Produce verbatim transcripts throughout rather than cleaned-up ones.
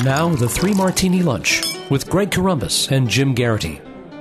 Now, the Three Martini Lunch with Greg Corombos and Jim Garrity.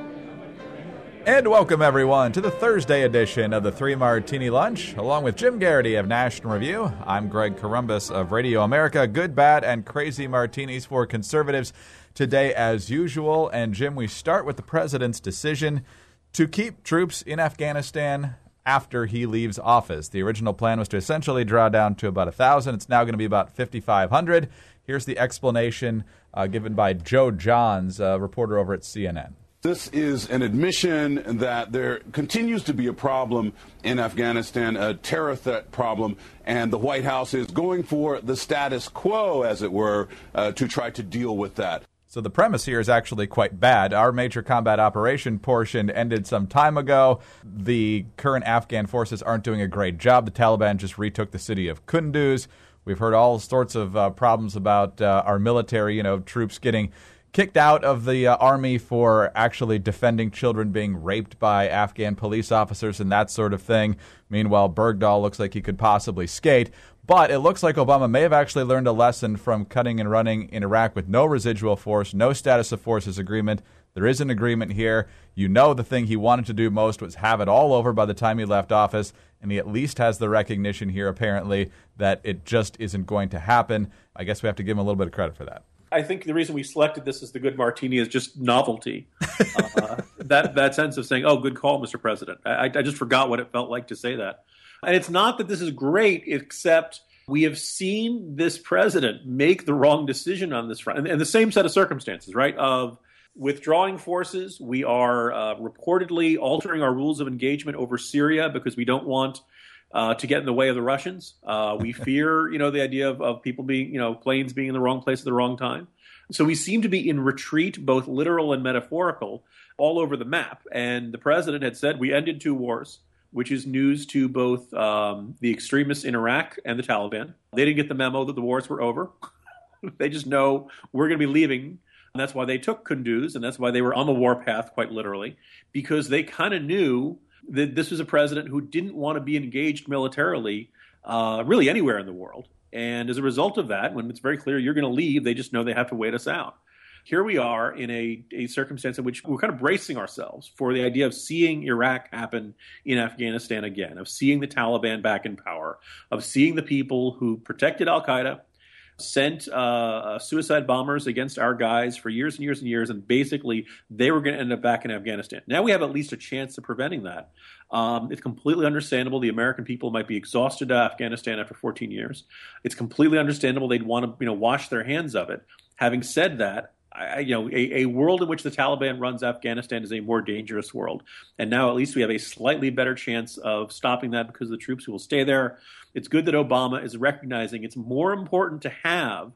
And welcome, everyone, to the Thursday edition of the Three Martini Lunch. Along with Jim Garrity of National Review, I'm Greg Corombos of Radio America. Good, bad, and crazy martinis for conservatives today, as usual. And, Jim, we start with the president's decision to keep troops in Afghanistan after he leaves office. The original plan was to essentially draw down to about one thousand. It's now going to be about fifty-five hundred. Here's the explanation uh, given by Joe Johns, a reporter over at C N N. This is an admission that there continues to be a problem in Afghanistan, a terror threat problem, and the White House is going for the status quo, as it were, uh, to try to deal with that. So the premise here is actually quite bad. Our major combat operation portion ended some time ago. The current Afghan forces aren't doing a great job. The Taliban just retook the city of Kunduz. We've heard all sorts of uh, problems about uh, our military, you know, troops getting kicked out of the uh, army for actually defending children being raped by Afghan police officers and that sort of thing. Meanwhile, Bergdahl looks like he could possibly skate. But it looks like Obama may have actually learned a lesson from cutting and running in Iraq with no residual force, no status of forces agreement. There is an agreement here. You know the thing he wanted to do most was have it all over by the time he left office, and he at least has the recognition here, apparently, that it just isn't going to happen. I guess we have to give him a little bit of credit for that. I think the reason we selected this as the good martini is just novelty. uh, that that sense of saying, oh, good call, Mister President. I, I just forgot what it felt like to say that. And it's not that this is great, except we have seen this president make the wrong decision on this front. And, and the same set of circumstances, right, of withdrawing forces. We are uh, reportedly altering our rules of engagement over Syria because we don't want uh, to get in the way of the Russians. Uh, we fear, you know, the idea of, of people being, you know, planes being in the wrong place at the wrong time. So we seem to be in retreat, both literal and metaphorical, all over the map. And the president had said we ended two wars, which is news to both um, the extremists in Iraq and the Taliban. They didn't get the memo that the wars were over. They just know we're going to be leaving. And that's why they took Kunduz, and that's why they were on the warpath, quite literally, because they kind of knew that this was a president who didn't want to be engaged militarily, uh, really anywhere in the world. And as a result of that, when it's very clear you're going to leave, they just know they have to wait us out. Here we are in a, a circumstance in which we're kind of bracing ourselves for the idea of seeing Iraq happen in Afghanistan again, of seeing the Taliban back in power, of seeing the people who protected al-Qaeda, sent uh, suicide bombers against our guys for years and years and years, and basically they were going to end up back in Afghanistan. Now we have at least a chance of preventing that. Um, it's completely understandable the American people might be exhausted of Afghanistan after fourteen years. It's completely understandable they'd want to, you know, wash their hands of it. Having said that, I, you know, a, a world in which the Taliban runs Afghanistan is a more dangerous world. And now at least we have a slightly better chance of stopping that because of the troops who will stay there. It's good that Obama is recognizing it's more important to have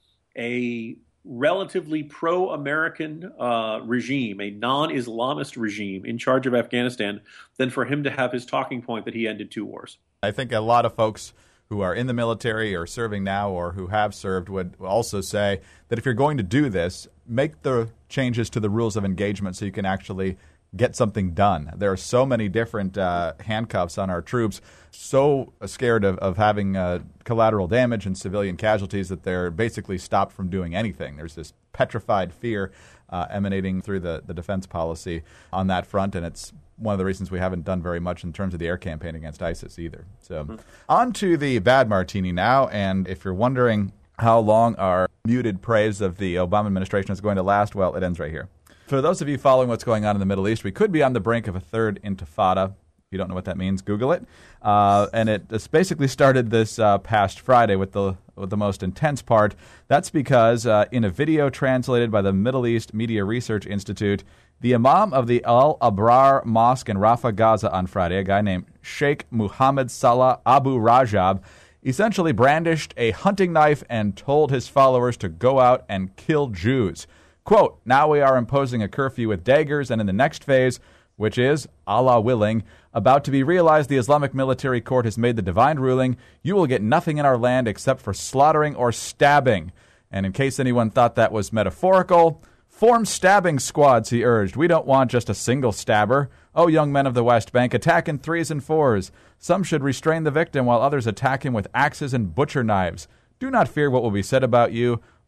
a relatively pro-American uh, regime, a non-Islamist regime in charge of Afghanistan than for him to have his talking point that he ended two wars. I think a lot of folks who are in the military or serving now or who have served would also say that if you're going to do this, make the changes to the rules of engagement so you can actually get something done. There are so many different uh, handcuffs on our troops, so scared of, of having uh, collateral damage and civilian casualties that they're basically stopped from doing anything. There's this petrified fear uh, emanating through the, the defense policy on that front, and it's one of the reasons we haven't done very much in terms of the air campaign against ISIS either. So mm-hmm. On to the bad martini now, and if you're wondering how long our muted praise of the Obama administration is going to last, well, it ends right here. For those of you following what's going on in the Middle East, we could be on the brink of a third intifada. If you don't know what that means, Google it. Uh, and it this basically started this uh, past Friday with the with the most intense part. That's because uh, in a video translated by the Middle East Media Research Institute, the imam of the Al-Abrar Mosque in Rafah, Gaza on Friday, a guy named Sheikh Muhammad Salah Abu Rajab, essentially brandished a hunting knife and told his followers to go out and kill Jews. Quote, now we are imposing a curfew with daggers, and in the next phase, which is, Allah willing, about to be realized, the Islamic military court has made the divine ruling, you will get nothing in our land except for slaughtering or stabbing. And in case anyone thought that was metaphorical, form stabbing squads, he urged. We don't want just a single stabber. Oh, young men of the West Bank, attack in threes and fours. Some should restrain the victim while others attack him with axes and butcher knives. Do not fear what will be said about you.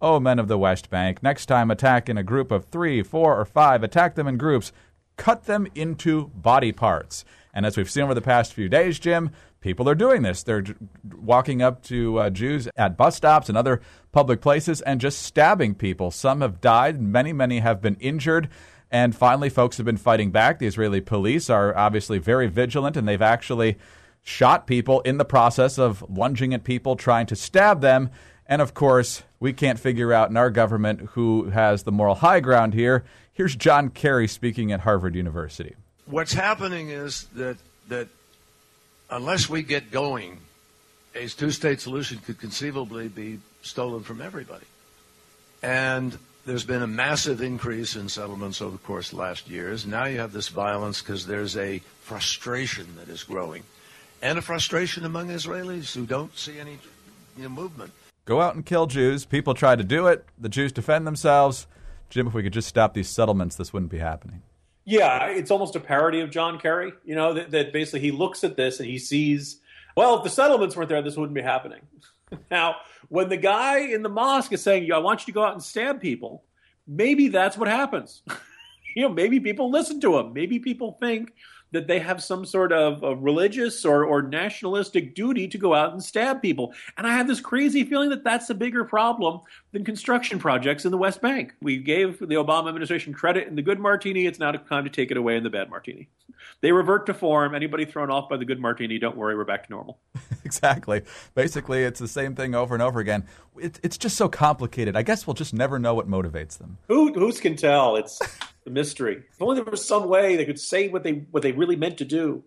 Oh, men of the West Bank, next time attack in a group of three, four, or five. Attack them in groups. Cut them into body parts. And as we've seen over the past few days, Jim, people are doing this. They're walking up to uh, Jews at bus stops and other public places and just stabbing people. Some have died. Many, many have been injured. And finally, folks have been fighting back. The Israeli police are obviously very vigilant, and they've actually shot people in the process of lunging at people, trying to stab them. And of course, we can't figure out in our government who has the moral high ground here. Here's John Kerry speaking at Harvard University. What's happening is that that unless we get going, a two-state solution could conceivably be stolen from everybody. And there's been a massive increase in settlements over the course of the last years. Now you have this violence because there's a frustration that is growing, and a frustration among Israelis who don't see any you know, movement. Go out and kill Jews. People try to do it. The Jews defend themselves. Jim, if we could just stop these settlements, this wouldn't be happening. Yeah, it's almost a parody of John Kerry, you know, that, that basically he looks at this and he sees, well, if the settlements weren't there, this wouldn't be happening. Now, when the guy in the mosque is saying, I want you to go out and stab people, maybe that's what happens. You know, maybe people listen to him. Maybe people think that they have some sort of a religious or, or nationalistic duty to go out and stab people. And I have this crazy feeling that that's a bigger problem than construction projects in the West Bank. We gave the Obama administration credit in the good martini. It's now time to take it away in the bad martini. They revert to form. Anybody thrown off by the good martini, don't worry, we're back to normal. Exactly. Basically, it's the same thing over and over again. It, it's just so complicated. I guess we'll just never know what motivates them. Who who's can tell? It's the mystery. If only there was some way they could say what they what they really meant to do.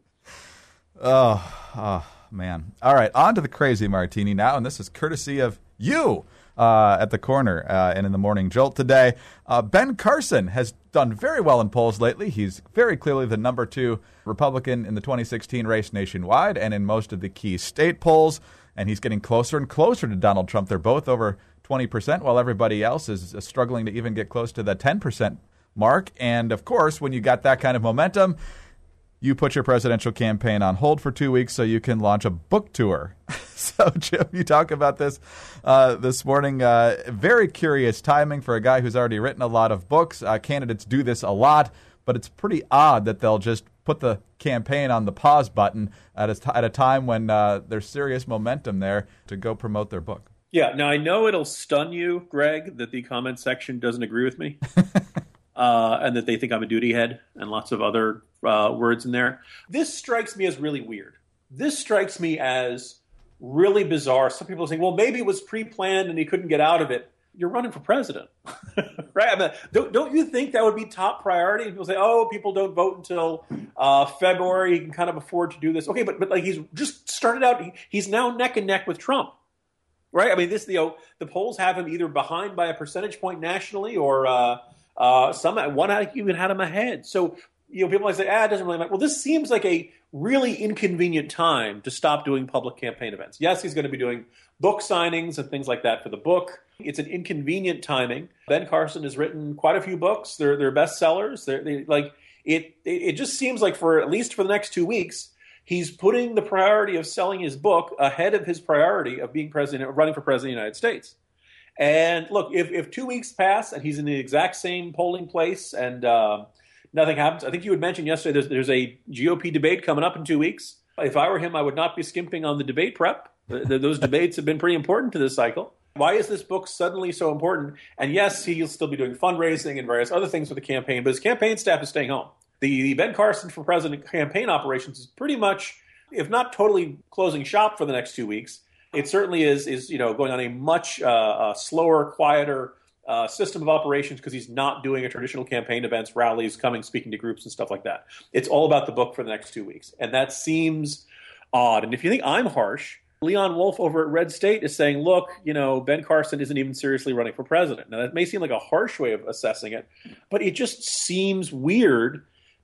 Oh, oh man. All right, on to the crazy martini now, and this is courtesy of you uh, at the corner uh, and in the Morning Jolt today. Uh, Ben Carson has done very well in polls lately. He's very clearly the number two Republican in the twenty sixteen race nationwide and in most of the key state polls, and he's getting closer and closer to Donald Trump. They're both over twenty percent, while everybody else is struggling to even get close to the ten percent mark. And of course, when you got that kind of momentum, you put your presidential campaign on hold for two weeks so you can launch a book tour. So, Jim, you talk about this uh, this morning. Uh, very curious timing for a guy who's already written a lot of books. Uh, candidates do this a lot, but it's pretty odd that they'll just put the campaign on the pause button at a, t- at a time when uh, there's serious momentum there to go promote their book. Yeah, now I know it'll stun you, Greg, that the comment section doesn't agree with me. Uh, and that they think I'm a duty head and lots of other uh, words in there. This strikes me as really weird. This strikes me as really bizarre. Some people are saying, well, maybe it was pre-planned and he couldn't get out of it. You're running for president, right? I mean, don't, don't you think that would be top priority? People say, oh, people don't vote until uh, February. He can kind of afford to do this. Okay, but but like he's just started out. He, he's now neck and neck with Trump, right? I mean, this you know, the polls have him either behind by a percentage point nationally or uh, – Uh, some one even had him ahead. So, you know, people might say, ah, it doesn't really matter. Well, this seems like a really inconvenient time to stop doing public campaign events. Yes, he's going to be doing book signings and things like that for the book. It's an inconvenient timing. Ben Carson has written quite a few books. They're they're bestsellers. They're they, like it, it. It just seems like for at least for the next two weeks, he's putting the priority of selling his book ahead of his priority of being president, of running for president of the United States. And look, if, if two weeks pass and he's in the exact same polling place and uh, nothing happens, I think you had mentioned yesterday there's, there's a G O P debate coming up in two weeks. If I were him, I would not be skimping on the debate prep. The, the, those debates have been pretty important to this cycle. Why is this book suddenly so important? And yes, he'll still be doing fundraising and various other things for the campaign, but his campaign staff is staying home. The, the Ben Carson for President campaign operations is pretty much, if not totally closing shop for the next two weeks, it certainly is, is you know, going on a much uh, uh, slower, quieter uh, system of operations because he's not doing a traditional campaign events, rallies, coming, speaking to groups and stuff like that. It's all about the book for the next two weeks. And that seems odd. And if you think I'm harsh, Leon Wolf over at Red State is saying, look, you know, Ben Carson isn't even seriously running for president. Now, that may seem like a harsh way of assessing it, but it just seems weird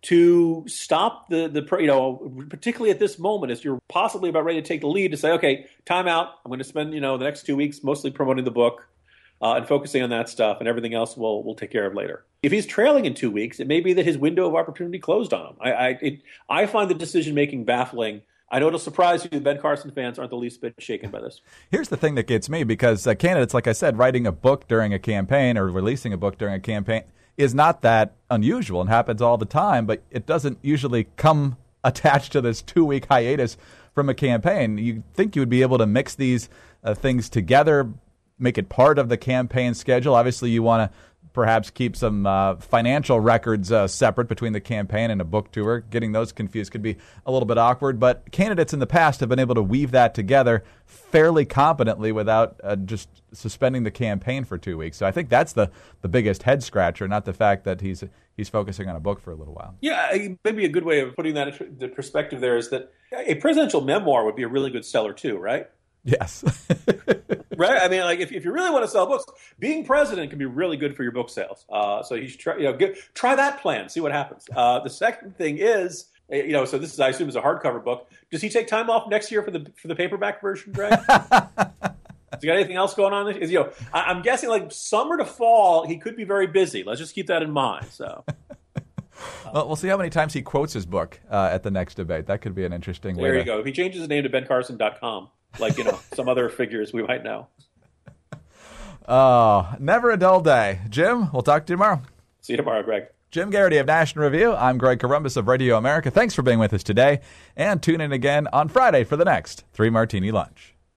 to stop the, the you know, particularly at this moment, as you're possibly about ready to take the lead, to say, okay, time out. I'm going to spend, you know, the next two weeks mostly promoting the book uh, and focusing on that stuff, and everything else we'll, we'll take care of later. If he's trailing in two weeks, it may be that his window of opportunity closed on him. I I, it, I find the decision-making baffling I know it'll surprise you. Ben Carson fans aren't the least bit shaken by this. Here's the thing that gets me, because uh, candidates, like I said, writing a book during a campaign or releasing a book during a campaign is not that unusual and happens all the time, but it doesn't usually come attached to this two-week hiatus from a campaign. You think you would be able to mix these uh, things together, make it part of the campaign schedule. Obviously, you want to perhaps keep some uh, financial records uh, separate between the campaign and a book tour. Getting those confused could be a little bit awkward, but candidates in the past have been able to weave that together fairly competently without uh, just suspending the campaign for two weeks. So I think that's the, the biggest head scratcher, not the fact that he's he's focusing on a book for a little while. Yeah, maybe a good way of putting that into the perspective there is that a presidential memoir would be a really good seller too, right? Yes. Right? I mean, like if, if you really want to sell books, being president can be really good for your book sales. Uh, so you should try, you know, get, try that plan, see what happens. Uh, the second thing is, you know, so this is, I assume, is a hardcover book. Does he take time off next year for the for the paperback version, Greg? Has he got anything else going on? Is, you know, I, I'm guessing like summer to fall, he could be very busy. Let's just keep that in mind. So. Well, we'll see how many times he quotes his book uh, at the next debate. That could be an interesting way. There you to... go. If he changes his name to Ben Carson dot com, like, you know, some other figures we might know. Oh, never a dull day. Jim, we'll talk to you tomorrow. See you tomorrow, Greg. Jim Garrity of National Review. I'm Greg Corombos of Radio America. Thanks for being with us today, and tune in again on Friday for the next Three Martini Lunch.